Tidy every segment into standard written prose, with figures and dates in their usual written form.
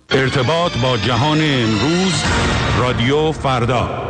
ارتباط با جهان امروز، رادیو فردا.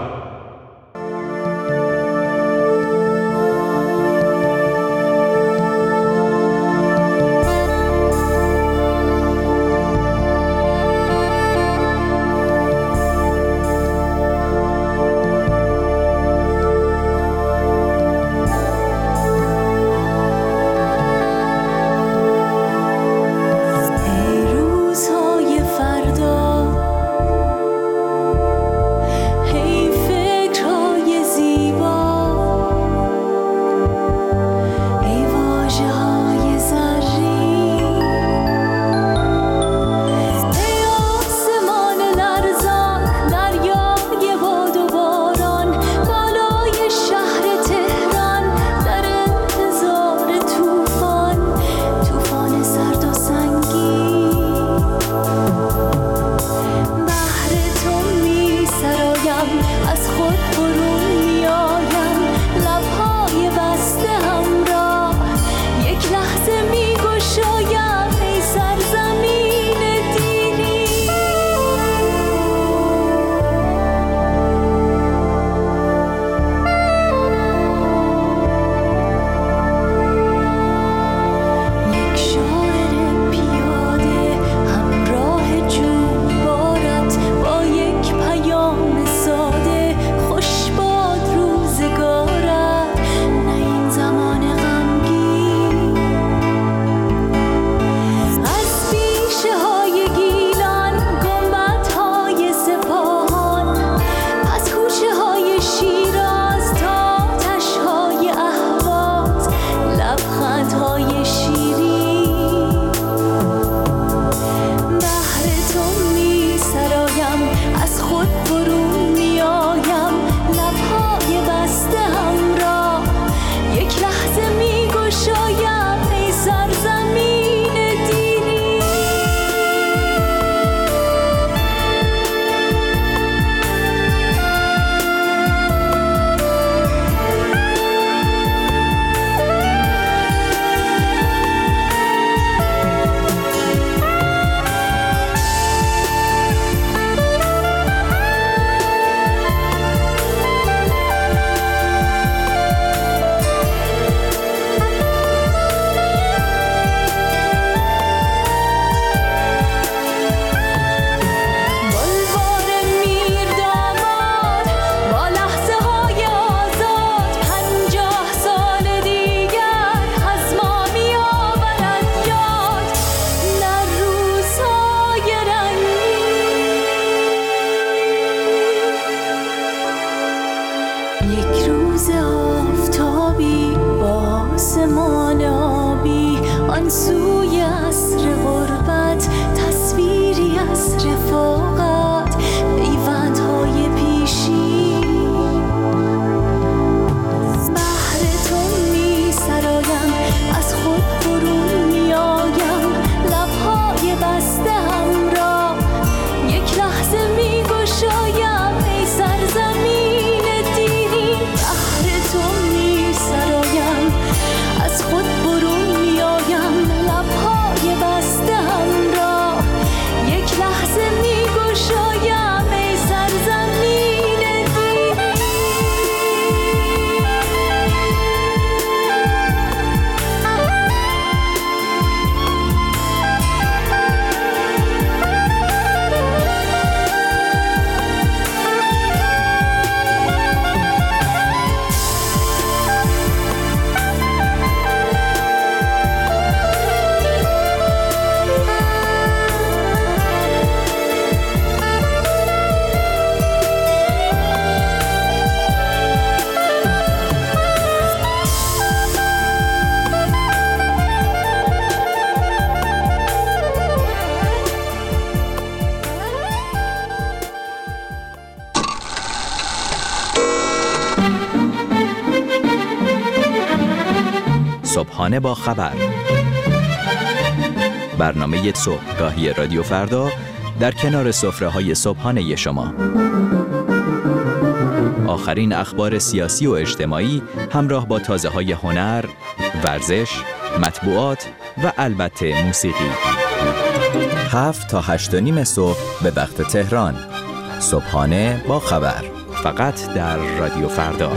صبحانه با خبر، برنامه صبحگاهی رادیو فردا در کنار سفره‌های صبحانه شما. آخرین اخبار سیاسی و اجتماعی همراه با تازه‌های هنر، ورزش، مطبوعات و البته موسیقی. 7 تا 8 و نیم صبح به وقت تهران. صبحانه با خبر، فقط در رادیو فردا.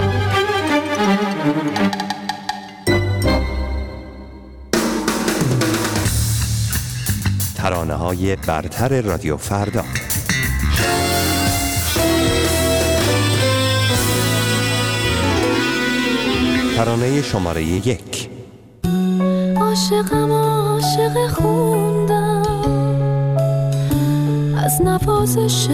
ترانه‌های برتر رادیو فردا. ترانه شماره 1. عاشقم عاشق خوندم از نوازش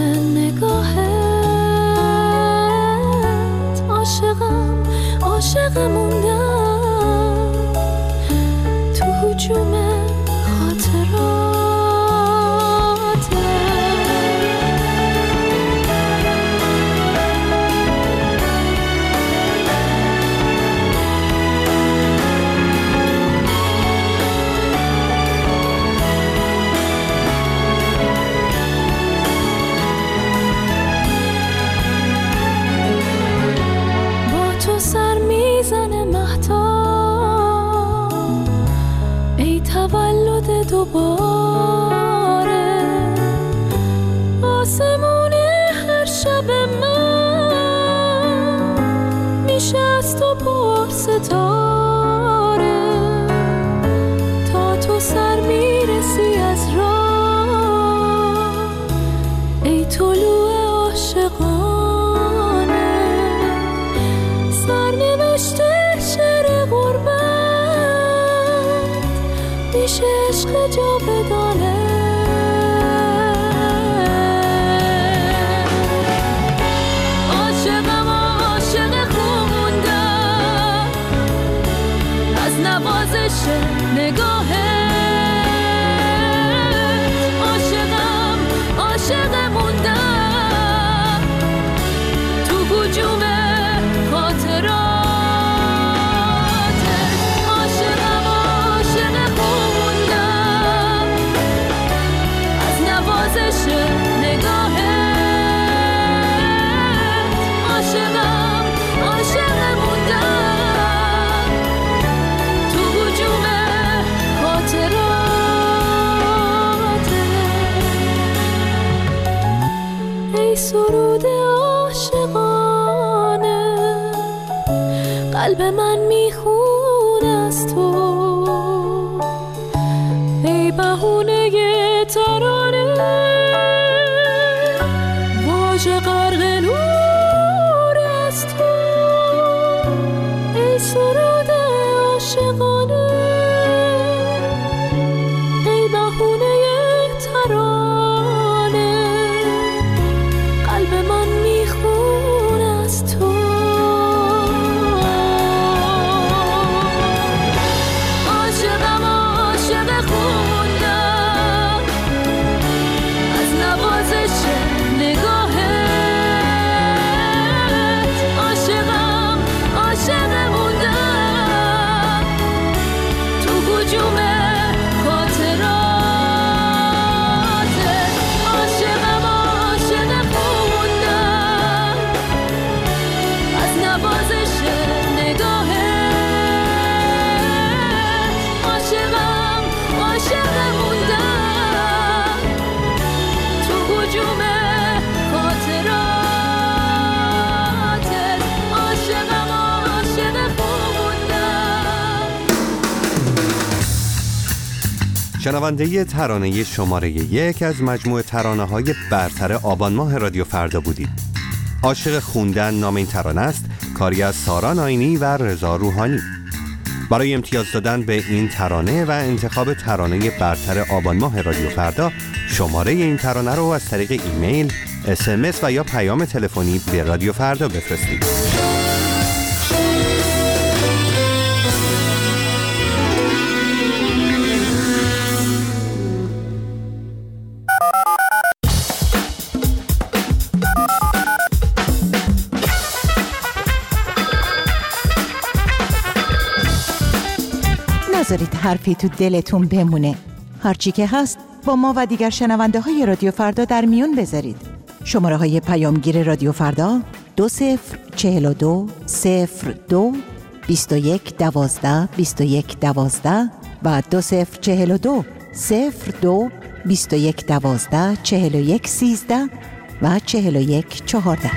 نگاهت، عاشقم عاشق موندم تو هجوم خاطرات. دوباره آسمون هر شب من میشه از تو پر ستاره، تا تو سر میرسی از راه ای طلوع عاشقانه. سرنوشته شعر غربت میشه عشق جاودانه. عاشقم عاشق خوندم از نوازش نگاهت، عاشقم عاشق موندم تو هجوم خاطرات. سرود عاشقانه قلب من میخونه از تو، ای بهونه ترانه واژه غرق نور از تو، ای سرود عاشقانه ای بهونه ترانه قلب من میخونه از تو. عاشقم عاشق خوندم از نوازش نگاهت، عاشقم عاشق موندم تو هجوم شنونده ترانه شماره 1 از مجموعه ترانه‌های برتر آبان ماه رادیو فردا بودید. عاشق خوندن نام این ترانه است، کاری از سارا ناینی و رضا روحانی. برای امتیاز دادن به این ترانه و انتخاب ترانه برتر آبان ماه رادیو فردا، شماره این ترانه رو از طریق ایمیل، SMS و یا پیام تلفنی به رادیو فردا بفرستید. نذارید حرفی تو دلتون بمونه. هرچی که هست با ما و دیگر شنونده های رادیو فردا در میون بذارید. شماره های پیامگیر رادیو فردا 2042 02 21 12 21 12 و 2042 02 21 12 41 13 و 41 14.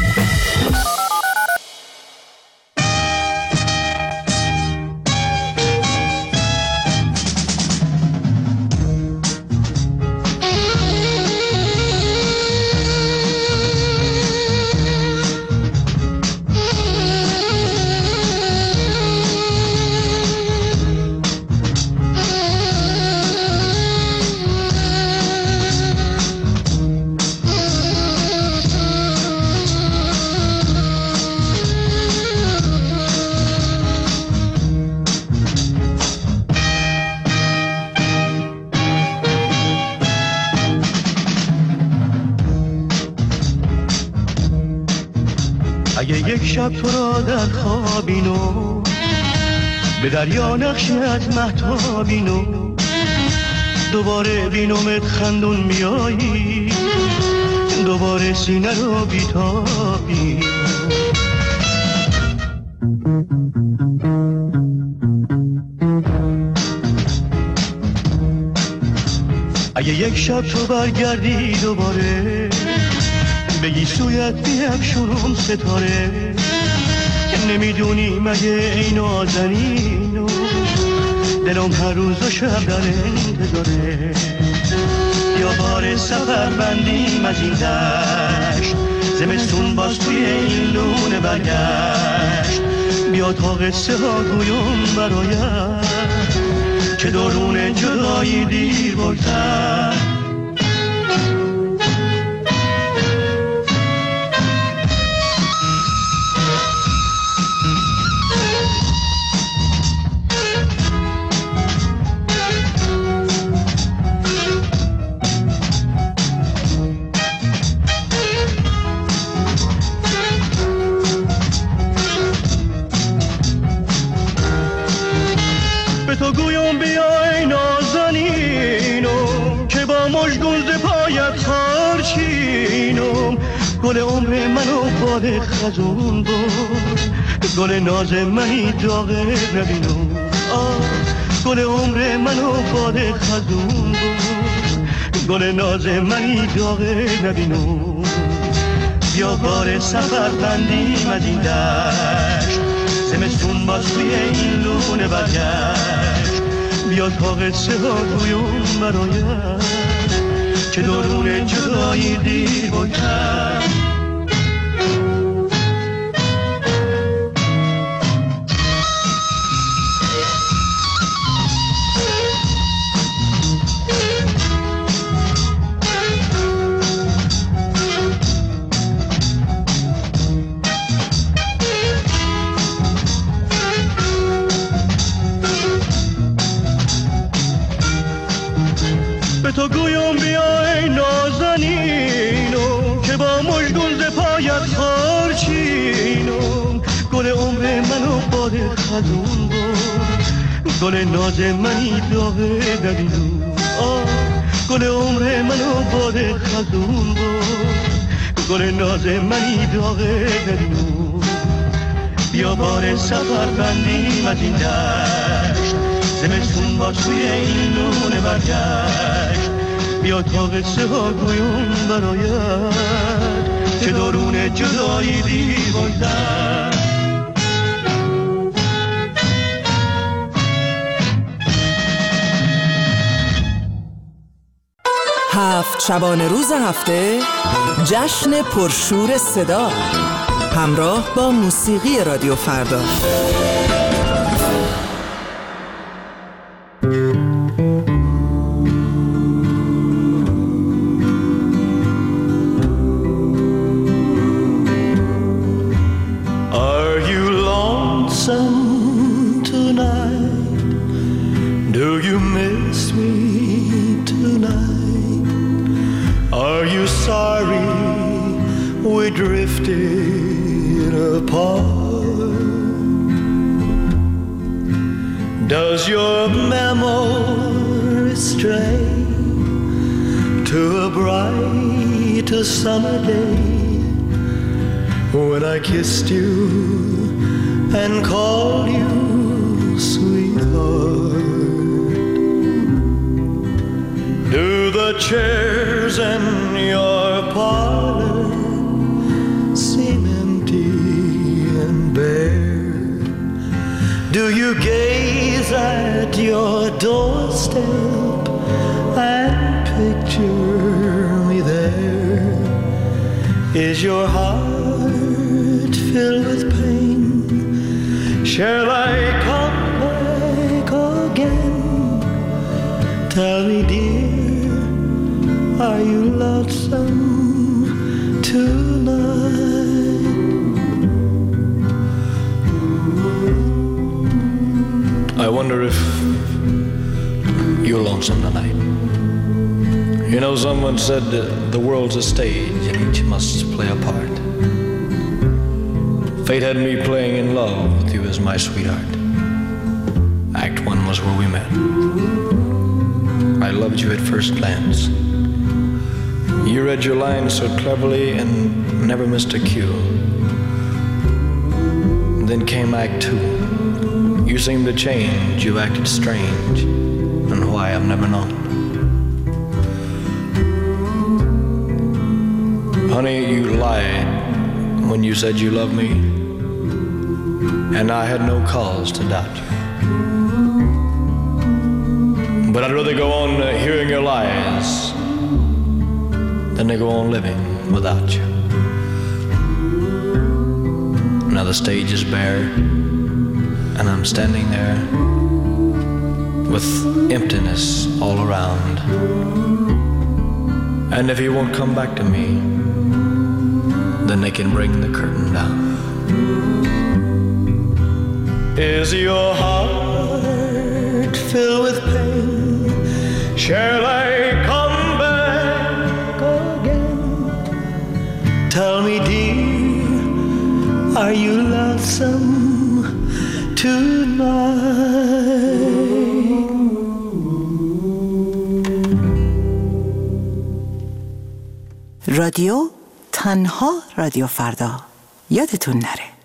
اگه یک شب تو را در خوابینو به دریا نقشت مهتابینو دوباره بینومت خندون بیایی دوباره سینه رو بیتابی اگه یک شب تو برگردی دوباره بگی سویت بیفشونم ستاره نمیدونی مگه ای نازنینو دلم هر روز و شب در انتظاره یا بار سفر بندیم از این دشت زمستون باز توی این لونه برگشت بیا تا قصه ها گویم برایت که درون جدایی دیر بگذر تو گویم بیای نازنینم که با مژگون ز پایت خارچینم گل عمر منو باد خزون بود گل ناز منی داغه نبینم گل عمر منو باد خزون بود گل ناز منی داغه نبینم بیا بار سفر بندیم از این دشت زمستون باز توی این لونه برگشت بیا تا قصه ها گویم برایت که درون جدایی دیر بگذر تو گویم بیای نازنینم که با مژگون ز پایت خارچینم گل عمر منو باد خزون بود گل ناز منی داغه نبینم گل عمر منو باد خزون بود گل ناز منی داغه نبینم بیا بار سفر بندیم از این دشت زمستون با توی این لونه برگشت بیا تا قصه ها گویم برایت که درون جدایی دیر بگذر هفت شبانه روز هفته جشن پرشور صدا همراه با موسیقی رادیو فردا. Drifted apart. Does your memory stray to a bright summer day when I kissed you and called you sweetheart? Do the chairs in your parlor seem empty and bare? Do you gaze at your doorstep and picture me there? Is your heart filled with pain? Shall I come back again? Tell me, dear, are you lonesome tonight? I wonder if you're lonesome tonight. You know, someone said the world's a stage and each must play a part. Fate had me playing in love with you as my sweetheart. Act 1 was where we met. I loved you at first glance. You read your lines so cleverly and never missed a cue. Then came Act 2. You seemed to change, you acted strange, and why I've never known. Honey, you lied when you said you loved me, and I had no cause to doubt you. But I'd rather go on hearing your lies than to go on living without you. Now the stage is bare, and I'm standing there with emptiness all around. And if you won't come back to me, then they can bring the curtain down. Is your heart filled with pain? Shall I come back again? Tell me, dear, are you lonesome tonight? رادیو تنها رادیو فردا، یادتون نره.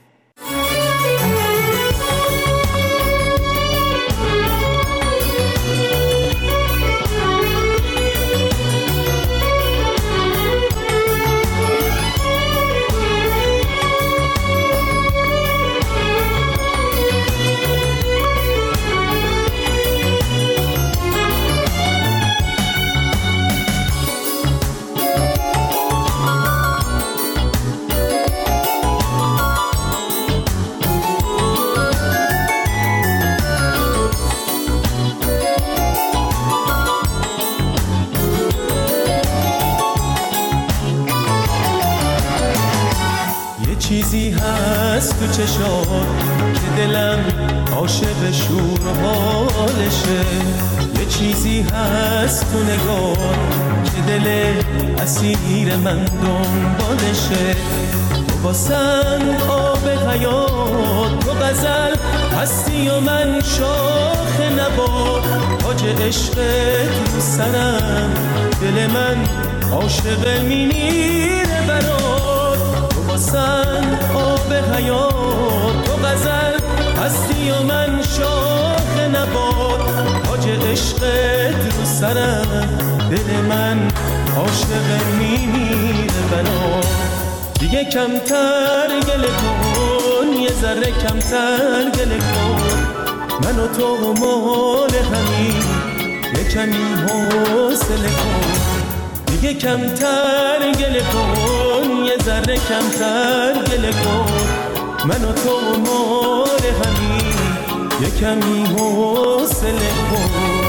چیزی هست تو چشات که دلم عاشق شور و حالشه. یه چیزی هست تو نگاه که دل اسیر من دنبالشه. تو واسم آب حیات، تو غزل هستی و من شاخ نبات. تاج عشقت رو سرم، دل من عاشق میمیره برات. تو واسم آب حیات، تو غزل هستی و من شاخ نبات. تاج عشقت رو سرم، دل من عاشق میمیره برات. دیگه کمتر گله کن، یه ذره کمتر گله کن. من و تو مال همین، یه کمی حوصله کن. دیگه کمتر گله کن، یه ذره کمتر گله کن. من و تو مال همین، یه کمی حوصله کن.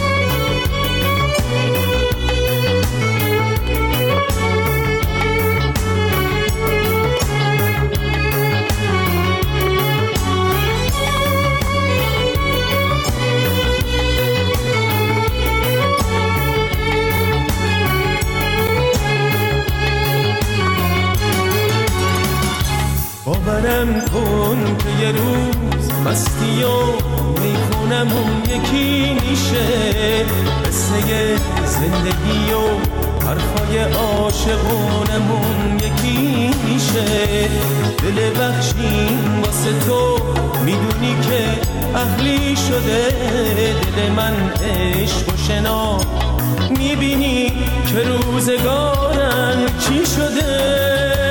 باورم کن که یه روز مستی و میخونم اون یکی میشه. قصه زندگی و حرفای اگه عاشقونمون یکی میشه، دل بخشیم واسه تو، میدونی که اهلی شده دل من عشق و شنا، میبینی که روزگارم چی شده.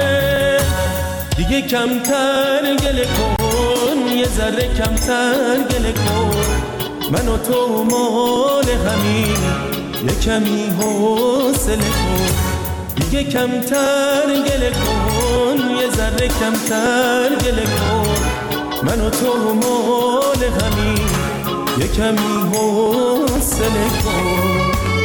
دیگه کمتر گله کن، یه ذره کمتر گله کن، من و تو مال همین، یه کمی حوصله کن. دیگه کمتر گله کن، یه ذره کمتر گله کن، من و تو مال همین، یه کمی حوصله کن.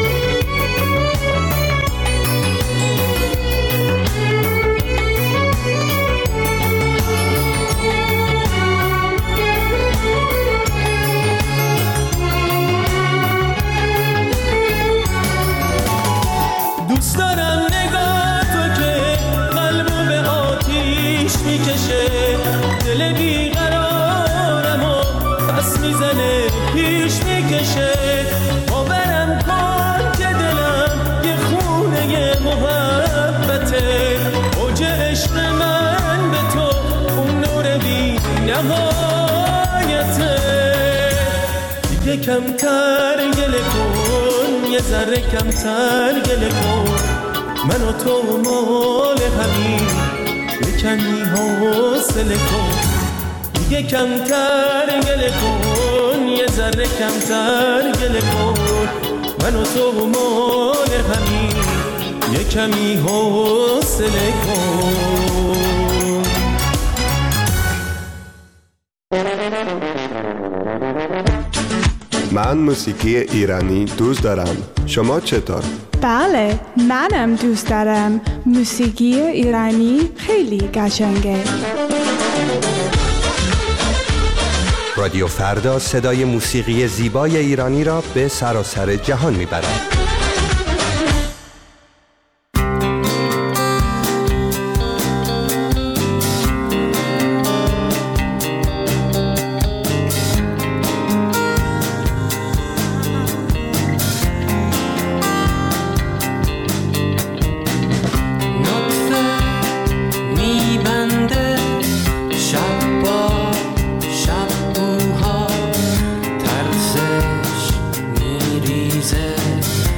دوست دارم نگاه تو که قلبو به آتیش میکشه، دل بیقرارم و پس میزنه پیش میکشه. باورم کن که دلم یه خونه محبته، اوج عشق من به تو اون نور بی نهایته. دیگه کمتر گله کن، یه ذره کمتر گله کن، من و تو مال همین، یه کمی حوصله کن. دیگه کمتر گله کن، یه ذره کمتر گله کن، من و تو مال همین، یه کمی حوصله کن. من موسیقی ایرانی دوست دارم. شما چطور؟ بله، منم دوست دارم. موسیقی ایرانی خیلی قشنگه. رادیو فردا صدای موسیقی زیبای ایرانی را به سراسر جهان میبرد. میریزه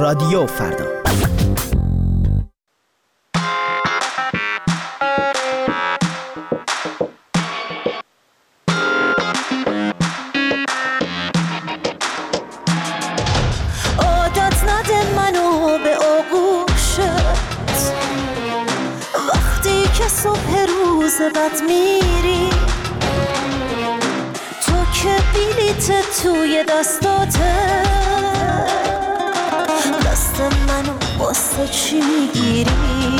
رادیو فردا. عادت نده منو به آغوشت وقتی که صبح روز بد میری، تو که بلیت توی دستاته، دست منو واسه چی میگیری؟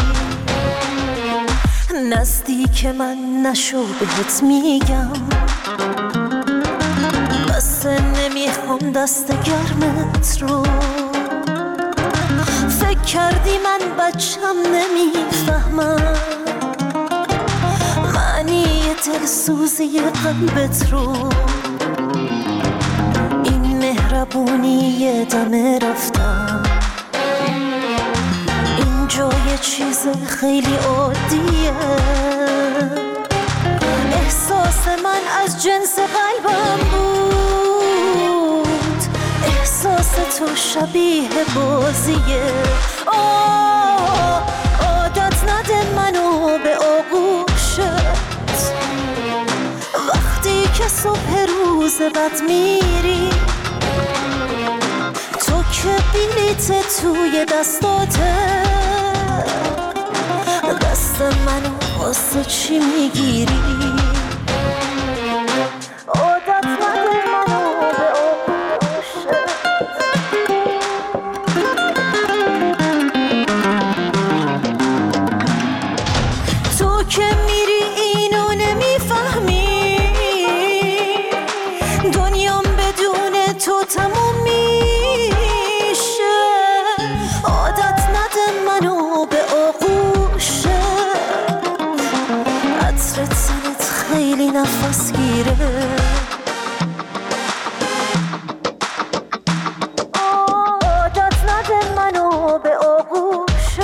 نزدیک من نشو بهت میگم، بس نمیخوام دست گرمت رو. فکر کردی من بچم نمیفهمم معنی دلسوزی قلبت رو. این مهربونی دم رفتم، اینجا یه چیز خیلی عادیه. احساس من از جنس قلبم بود، احساس تو شبیه بازیه. عادت نده منو به آغوشت وقتی که صبح روز بد میری، تو که بلیت توی دستاته، دست منو واسه چی میگیری؟ عادت نده منو به آغوشت. تو که میری اینو نمیفهمی، دنیام بدون تو تموم میشه. عادت نده منو به آغوشت، عطر تنت خیلی نفس گیره. عادت نده منو به آغوشت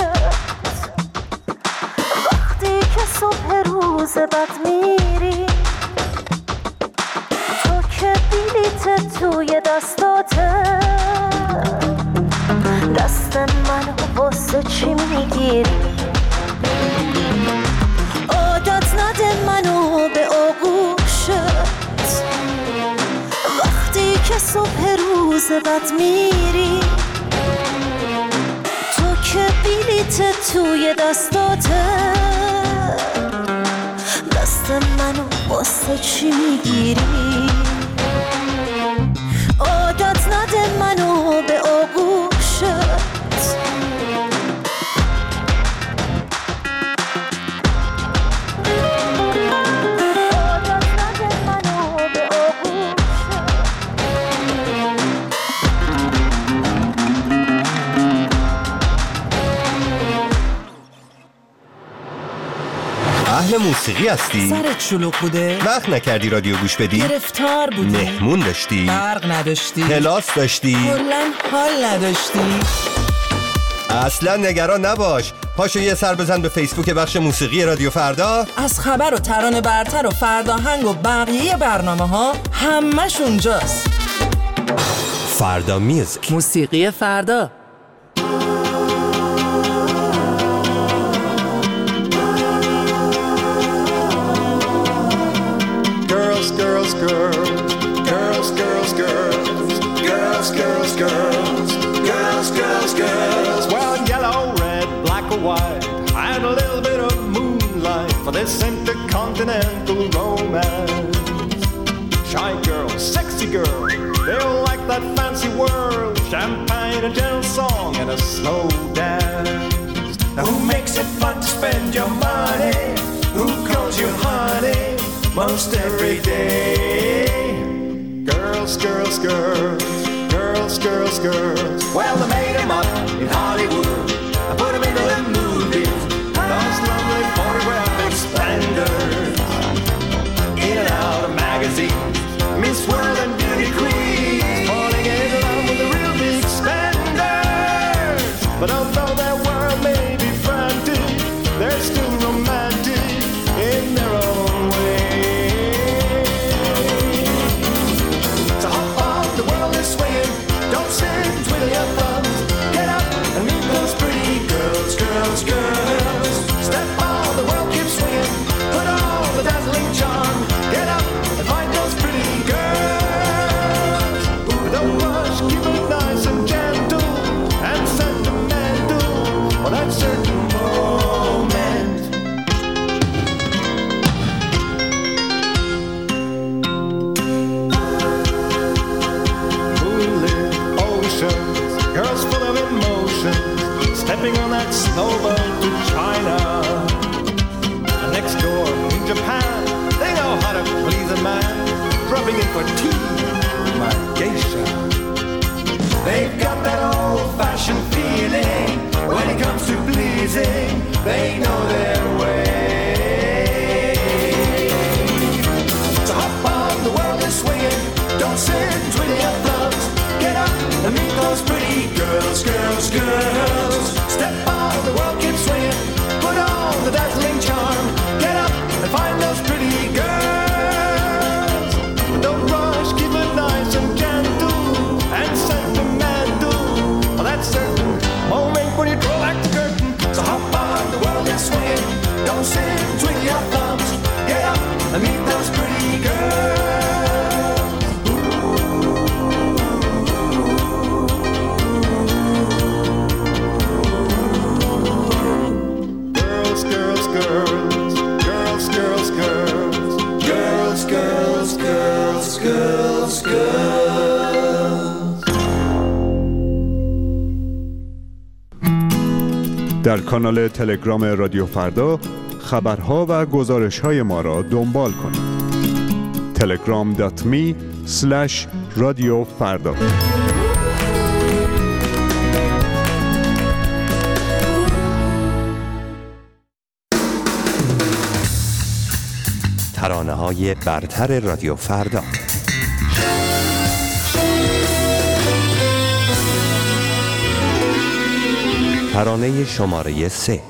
وقتی که صبح روز بد میری، تو که بلیت توی دستاته، دست منو واسه چی میگیری؟ عادت نده منو به آغوشت وقتی که صبح روز بد میری، تو که بلیت توی دستاته، دست منو واسه چی میگیری؟ عادت نده منو به آغوشت. اهل موسیقی هستی؟ سرت شلوغ بوده؟ وقت نکردی رادیو گوش بدی؟ گرفتار بودی؟ مهمون داشتی؟ برق نداشتی؟ کلاس داشتی؟ کلاً حال نداشتی؟ اصلا نگران نباش، پاشو یه سر بزن به فیسبوک بخش موسیقی رادیو فردا. از خبر و ترانه برتر و فرداهنگ و بقیه برنامه ها همش اونجاست. فردا میوزیک، موسیقی فردا. Girls, girls, girls, girls, girls, girls, girls, girls, girls, girls, girls, girls. Well, yellow, red, black or white, and a little bit of moonlight for this intercontinental romance. Shy girls, sexy girls, they all like that fancy world, champagne, a gentle song, and a slow dance. Now who makes it fun to spend your money? Who calls you honey most every day? Girls, girls, girls, girls, girls, girls. Well, they made them up in Hollywood, I put them into the movies, those lovely photographic splendors, in and out of magazines, Miss World and beauty queens, falling in love with the real big spenders. But although their world may be frantic, they're still romantic in their own way. So hop on, the world is swinging, don't sit, twiddle your thumbs, get out. those pretty girls, girls, girls. Step on, the world keeps swinging. Put on the dazzling charm. Get up and find those pretty girls. Don't rush, keep it nice and gentle and sentimental. Oh, that's certain. Moment when you draw back the curtain. So hop on, the world is swinging. Don't sit, twiddle your thumbs. Get up and meet those pretty girls. در کانال تلگرام رادیو فردا خبرها و گزارش‌های ما را دنبال کنید. telegram.me/رادیوفردا. ترانه‌های برتر رادیو فردا. ترانه شماره 3.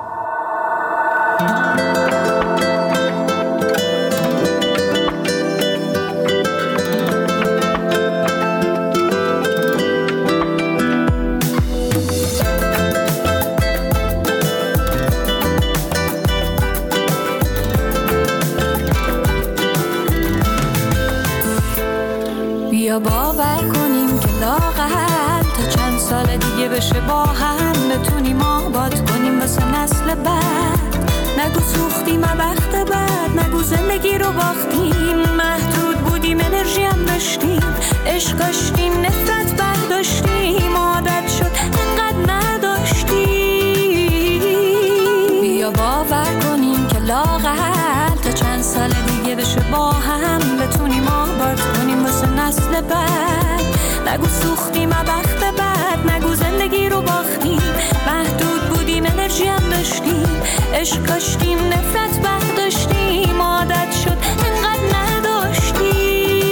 بیا باور کنیم که لااقل تا چند سال دیگه بشه با هم بتونیم آباد کنیم واسه نسل بعد. نگو سوختیم وقت بعد، نگو زندگی رو باختیم. محدود بودیم انرژی هم داشتیم، عشق داشتیم نفرت برداشتیم. عادت شد انقدر نداشتیم. بیا باور کنیم که لااقل تا چند سال دیگه بشه با هم بتونیم آباد کنیم واسه نسل بعد. نگو سوختیم وقت بعد، نگو زندگی رو باختیم. محدود بودیم انرژی هم داشتیم، عشق داشتیم نفرت برداشتیم. عادت شد انقدر نداشتیم.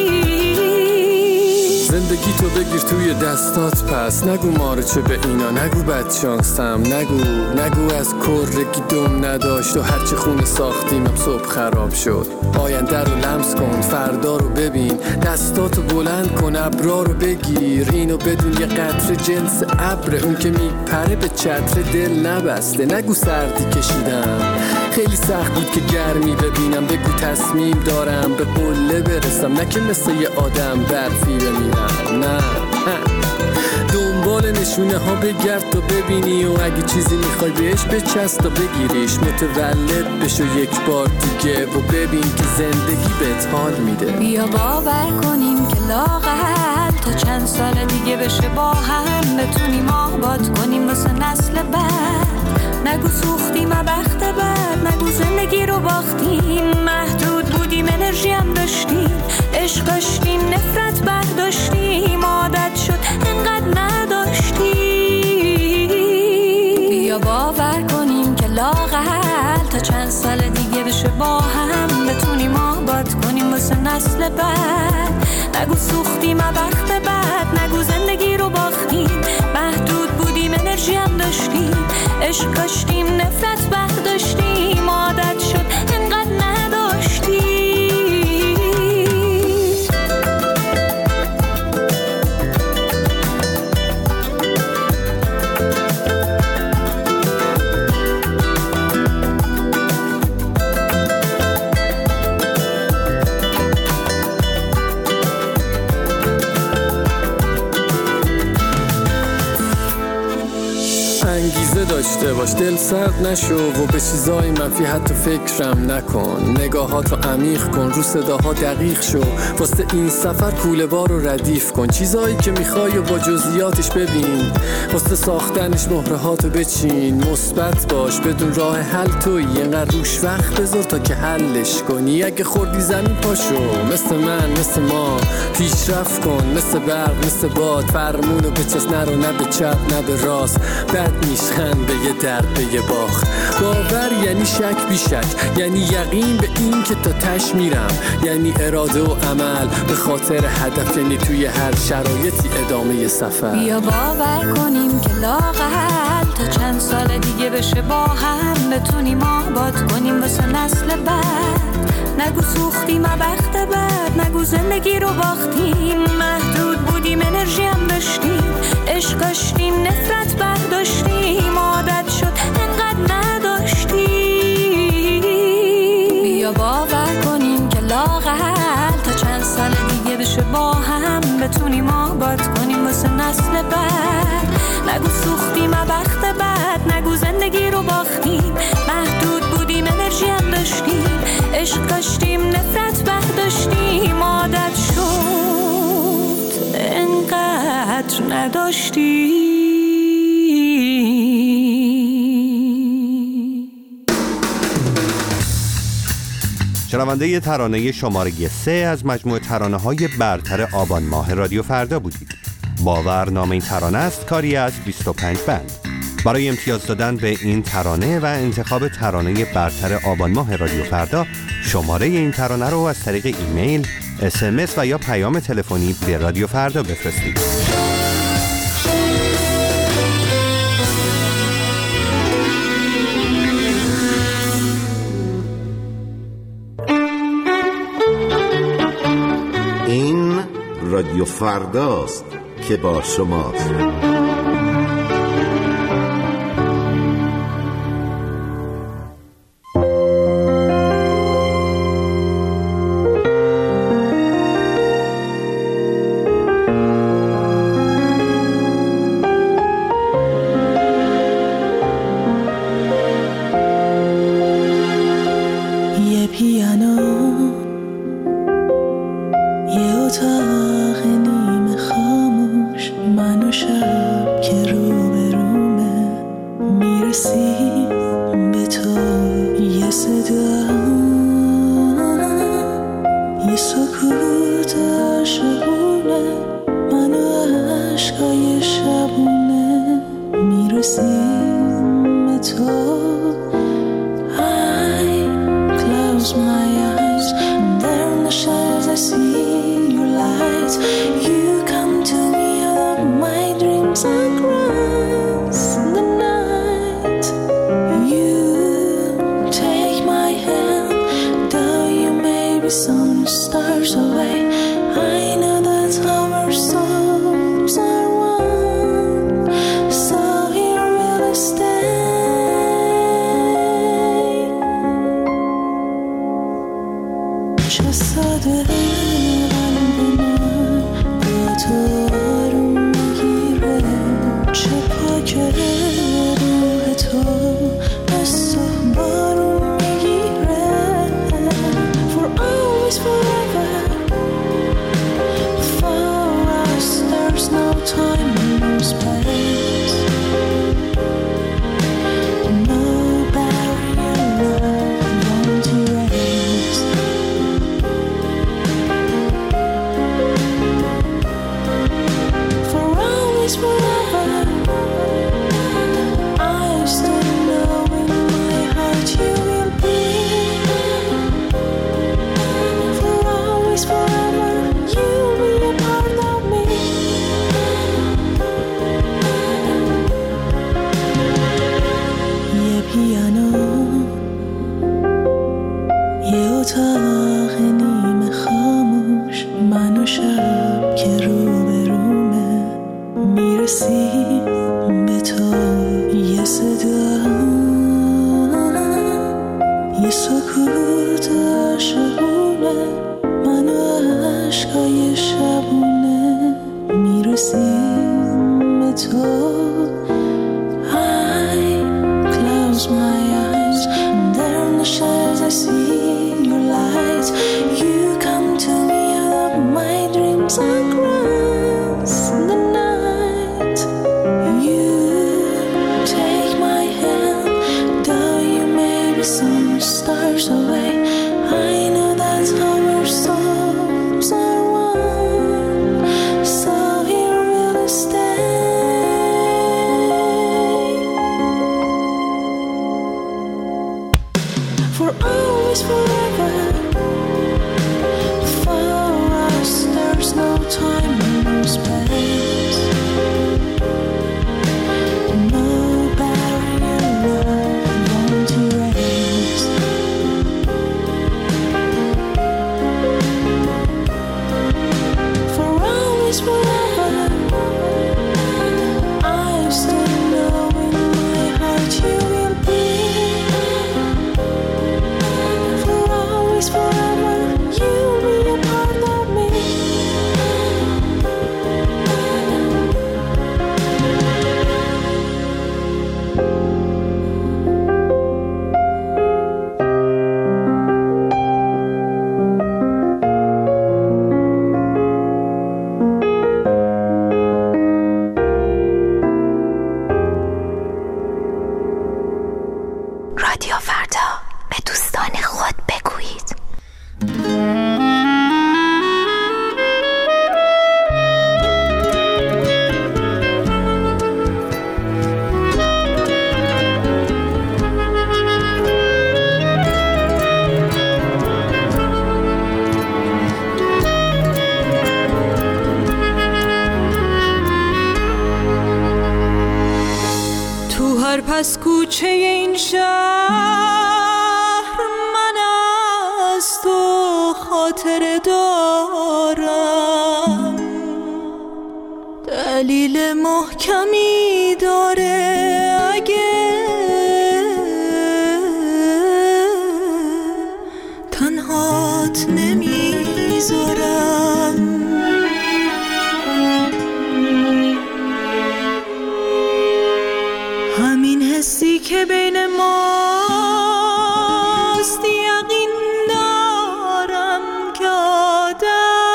زندگی تو بگیر توی دستات پس. نگو ماره چه به اینا، نگو بد شانسم. نگو از کرگی دم نداشت و هرچی خونه ساختیم صبح خراب شد. آینده رو لمس کن، فردا رو ببین، دستاتو بلند کن، ابرا رو بگیر. اینو بدون یه قطره جنس ابره، اون که میپره به چتر دل نبسته. نگو سردی کشیدم، خیلی سخت بود که گرمی ببینم. بگو تصمیم دارم به قله برسم، نه که مثل یه آدم برفی بمیرم. نه دنبال نشونه ها بگرد تا ببینی و اگه چیزی میخوای بهش بچست تا بگیریش. متولد بشو یک بار دیگه و ببین که زندگی بهت حال میده. بیا باور کنیم که لااقل تا چند سال دیگه بشه با هم بتونیم آباد کنیم واسه نسل بعد. نگو سوختیم وقت بعد، نگو زندگی رو باختیم. محدود بودیم انرژی هم داشتیم، عشق داشتیم نفرت برداشتیم. عادت شد انقدر نداشتیم. بیا باور کنیم که لااقل تا چند سال دیگه بشه با هم بتونیم آباد کنیم واسه نسل بعد. نگو سوختیم وقت بعد، نگو زندگی رو باختیم. محدود بودیم انرژی هم داشتیم، عشق داشتیم نفرت برداشتیم. عادت شد انقدر نداشتیم. انگیزه داشته باش، دل سرد نشو و به چیزای منفی حتی فکرم نکن. نگاهاتو عمیق کن، رو صداها دقیق شو. واسه این سفر کوله بار رو ردیف کن. چیزایی که میخوای و با جزئیاتش ببین. واسه ساختنش مهرهاتو بچین. مثبت باش، بدون راه حل تویی. اینقدر روش وقت بذار تا که حلش کنی. اگه خوردی زمین پاشو، مثل من مثل ما پیشرفت کن. مثل برق مثل باد، فرمونو بچست، نرو نه به چپ نه به راست. بد میشخند به یه درد به یه باخ. باور یعنی شک بی شک، یعنی یقین به این که تا تش میرم، یعنی اراده و عمل به خاطر هدف، یعنی توی هر شرایطی ادامه سفر. بیا باور کنیم که لااقل تا چند سال دیگه بشه با هم بتونیم آباد کنیم واسه نسل بعد. نگو سوختیم وقت بعد، نگو زندگی رو باختیم، محدود بودیم انرژی هم داشتیم، عشق داشتیم نفرت برداشتیم، عادت شد انقدر نداشتیم. بیا باور کنیم که لااقل تا چند سال دیگه بشه با هم بتونیم آباد کنیم واسه نسل بعد. نگو سوختیم وقت بعد، نگو زندگی رو باختیم، محدود بودیم انرژی هم داشتیم، عشق داشتیم نفرت برداشتیم، عادت شد انقدر نداشتیم. شنونده ترانه شماره 3 از مجموعه ترانه‌های برتر آبان ماه رادیو فردا بودید. باور نام این ترانه است، کاری از 25 بند. برای امتیاز دادن به این ترانه و انتخاب ترانه برتر آبان ماه رادیو فردا، شماره این ترانه رو از طریق ایمیل، SMS و یا پیام تلفنی به رادیو فردا بفرستید. این رادیو فرداست که با شماست. پس کوچه این شهر من از تو خاطر دارم، دلیل محکمی داره اگه تنهات نمیذارم. همین حسی که بین ماست یقین دارم که عادت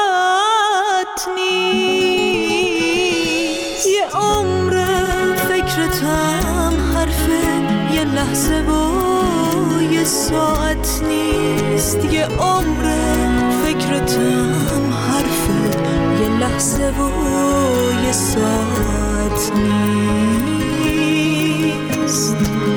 نیست. یه عمر فکرتم حرفه یه لحظه و یه ساعت نیست. یه عمر فکرتم حرفه یه لحظه و یه ساعت نیست.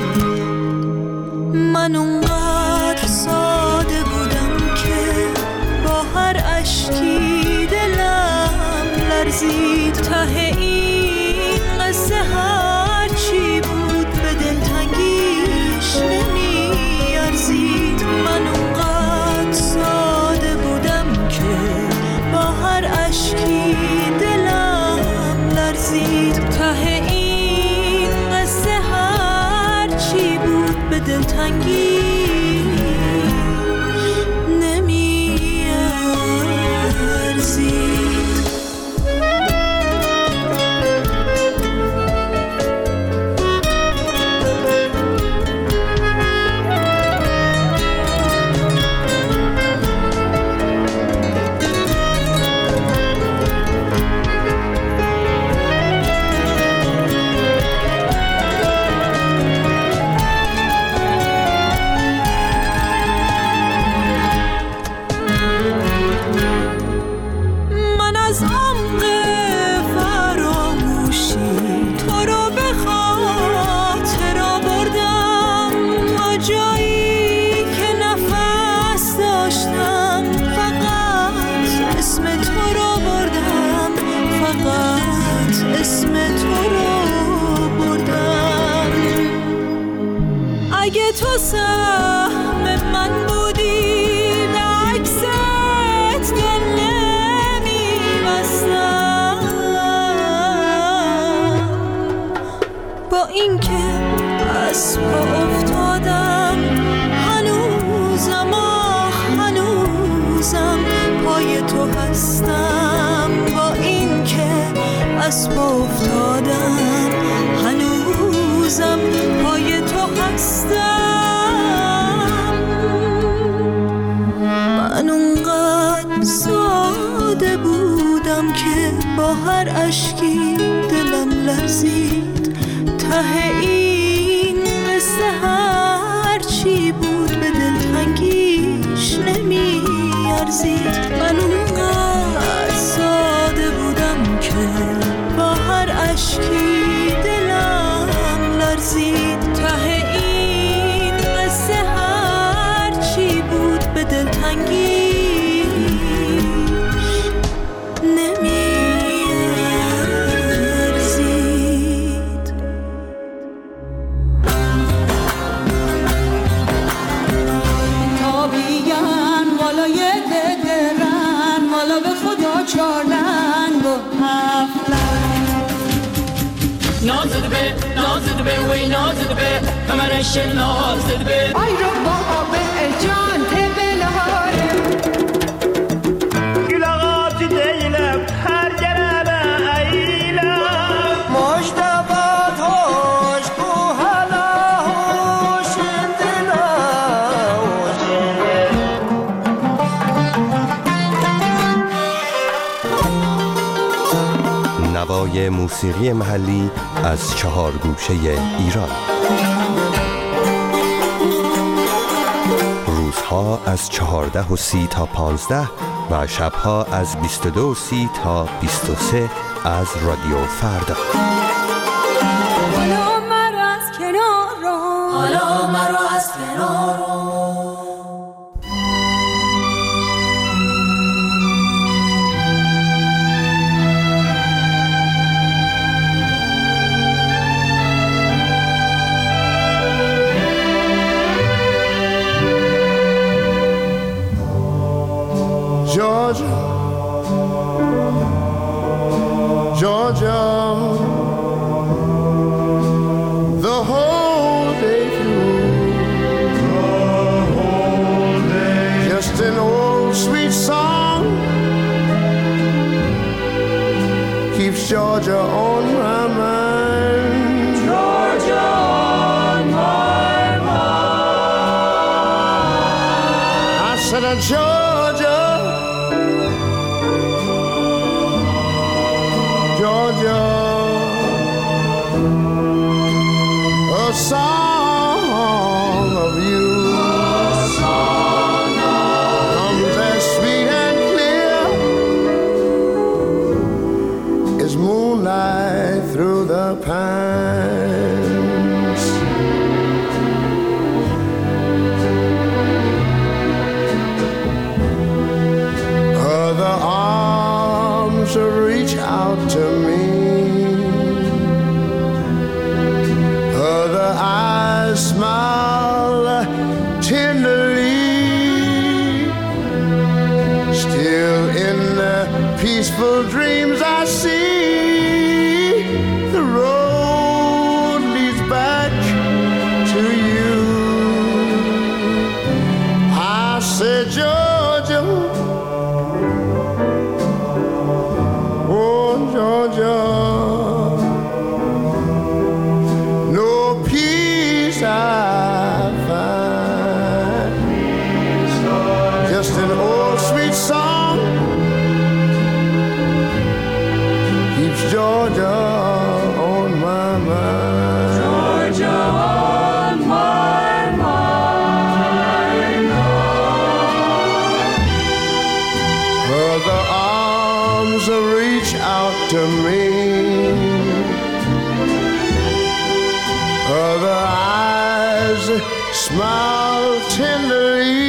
من اونقدر ساده بودم که با هر اشکی دلم لرزید. ته این قصه هر چی بود به دلتنگیش نمیارزید. من اونقدر ساده بودم که با هر اشکی دلم لرزید. ته این قصه هر چی بود به دلتنگیش نمیارزید. اگه تو سهم من بودی به عکست دل نمی‌بستم. با اینکه از پا افتادم هنوزم پای تو هستم. با اینکه از پا افتادم هنوزم پای تو هستم. من اونقدر ساده بودم که با هر اشکی دلم لرزید. ته این قصه هر چی بود به دلتنگیش نمیارزید. من اونقدر ساده بودم که با هر اشکی دلم لرزید. ته این قصه هر چی بود به دلتنگیش نمیارزید. تابیان والای ددرن والا به خدا چارلنگ و هفلنگ. نازد به وی نازد به کمرش نازد به آی رو بابا به جان تبلهاره گلاغات دیلم هر گربه ایلم مجتبات هوش کو هلا هوش دلا نوای موسیقی محلی از 4 گوشه ایران. روزها از 14:30 تا 15 و شبها از 22:30 تا 23 از رادیو فردا. حالا مرا از کنار رو، حالا مرا از کنار رو. Georgia, the whole day through, just an old sweet song keeps Georgia on my mind. Georgia on my mind. I said, Georgia, Georgia, a song of you, comes as sweet and clear as moonlight through the pines. Other arms reach out to me, other eyes smile tenderly. Still in the peaceful dreams I see, the road leads back to you. I said, Georgia, oh Georgia, no peace I find, just an old sweet song keeps Georgia on my mind. Georgia on my mind. Other arms reach out to me, other eyes smile tenderly.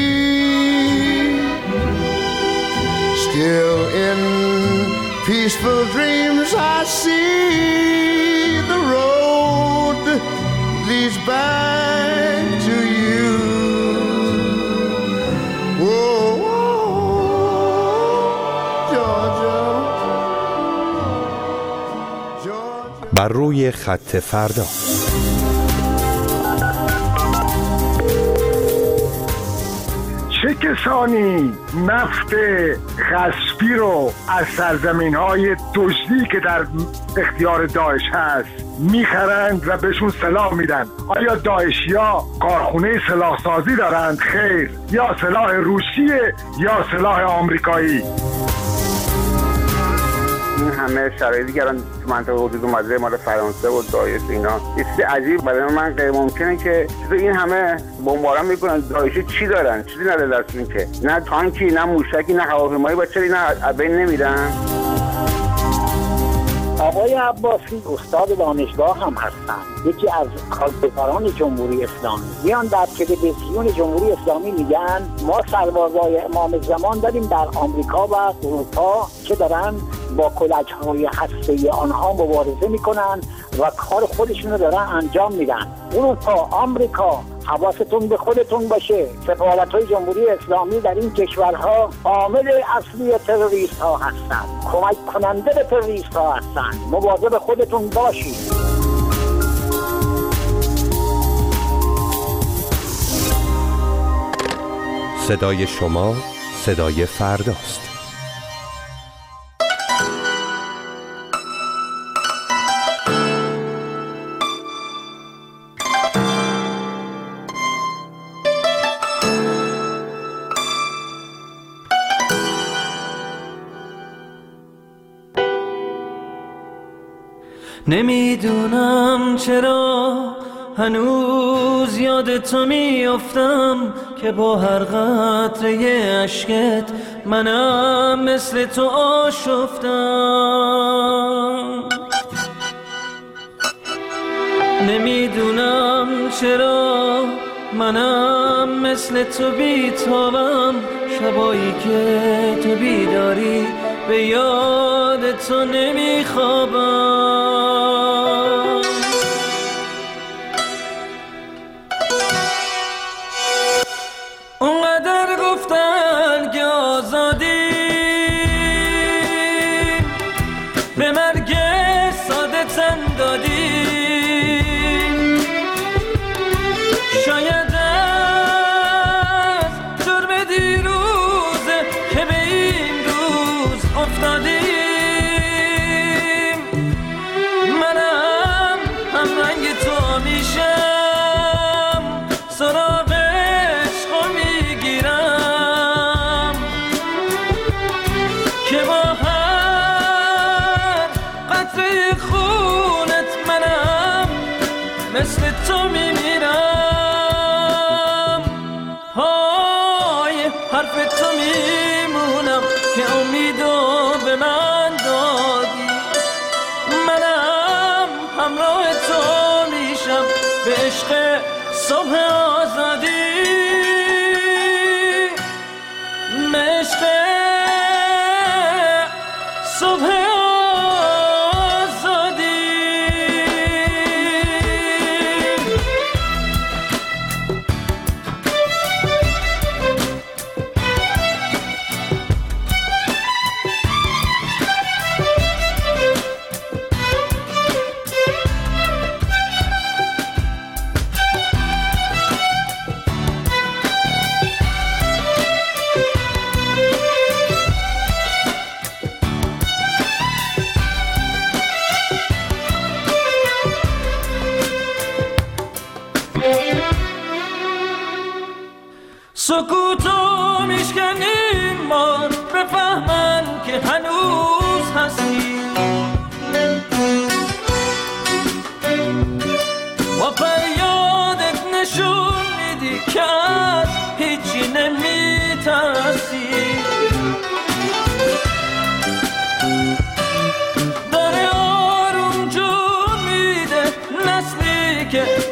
Still in peaceful dreams I see, the road leads back to you. Whoa, Georgia, Georgia. بر روی خط فردا. چه کسانی نفت غصبی رو از سرزمین‌های دزدی که در اختیار داعش هست میخرند و بهشون سلاح میدن؟ آیا داعشیا کارخونه سلاحسازی دارند؟ خیر. یا سلاح روسیه یا سلاح آمریکایی. این همه شرایطی که الان تو منطقه حدود اومده مال فرانسه و داعش اینا یه چیز عجیب برای من غیر ممکنه که این همه بمباران میکنن. داعش چی دارن؟ چیزی نداره دستشون که، نه تانکی، نه موشکی، نه هواپیمایی. با چرا اینا از بین نمیرن؟ آقای عباسی استاد دانشگاه هم هستن، یکی از کارگزاران جمهوری اسلامی. میان در تلویزیون جمهوری اسلامی میگن ما سربازای امام زمان داریم در آمریکا و اروپا که دارن با کلچهای هسته‌ای آنها مبارزه میکنن و کار خودشون رو دارن انجام میدن. اروپا، آمریکا، حواستون به خودتون باشه. سفارت‌های جمهوری اسلامی در این کشورها عامل اصلی تروریست ها هستند، کمک کننده به تروریست ها هستند. مواظب خودتون باشید. صدای شما صدای فرداست. نمیدونم چرا هنوز یاد تو میافتم که با هر قطره اشکت منم مثل تو آشفتم. نمیدونم چرا منم مثل تو بیتابم، شبایی که تو بیداری به یاد تو نمیخوابم. اونقدر گفتن که آزادی به مرگ مثل تو میمیرم، پای حرف تو میمونم که امیدو به من دادی. منم همراه تو میشم به عشق صبح آزادی، عشق صبح سکوتو میشکنیم ما بفهمن که هنوز هستی، با فریادت نشون میدی که از هیچی نمیترسی. داره آروم جون میده نسلی که